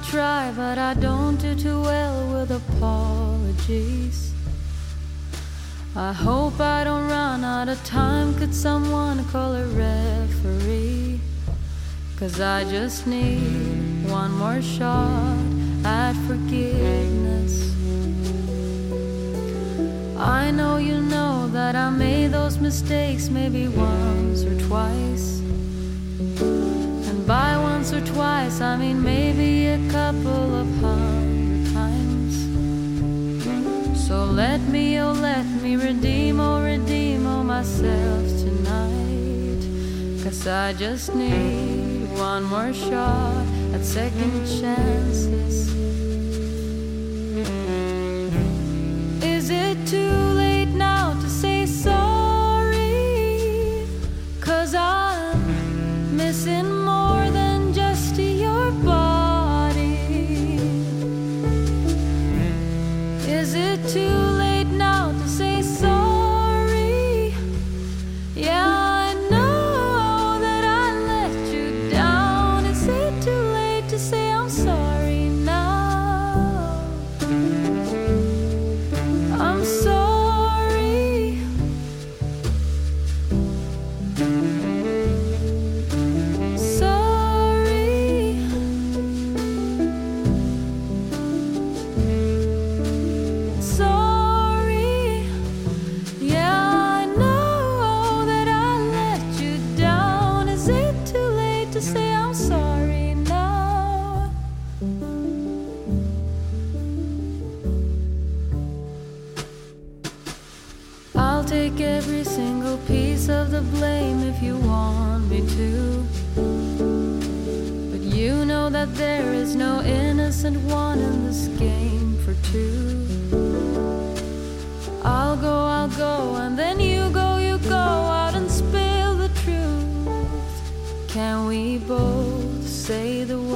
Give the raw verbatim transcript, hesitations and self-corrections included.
try, but I don't do too well with apologies. I hope I don't run out of time. Could someone call a referee? 'Cause I just need one more shot at forgiveness. I know you know that I made those mistakes maybe once or twice. And by once or twice I mean maybe a couple of hundred times. So let me, oh let me redeem, oh redeem, oh myself tonight. 'Cause I just need one more shot at second chances. Is it too late now to say sorry? 'Cause I'm missing more than just your body. Is it too late now to say sorry? Yeah, I know that I let you down. Is it too late to say I'm sorry now? I'm sorry. Sorry. Sorry. Yeah, I know that I let you down. Is it too late to say I'm sorry now? I'll take every single piece of the blame if you want me to. But you know that there is no innocent one in this game for two. I'll go, I'll go, and then you go, you go out and spill the truth. Can we both say the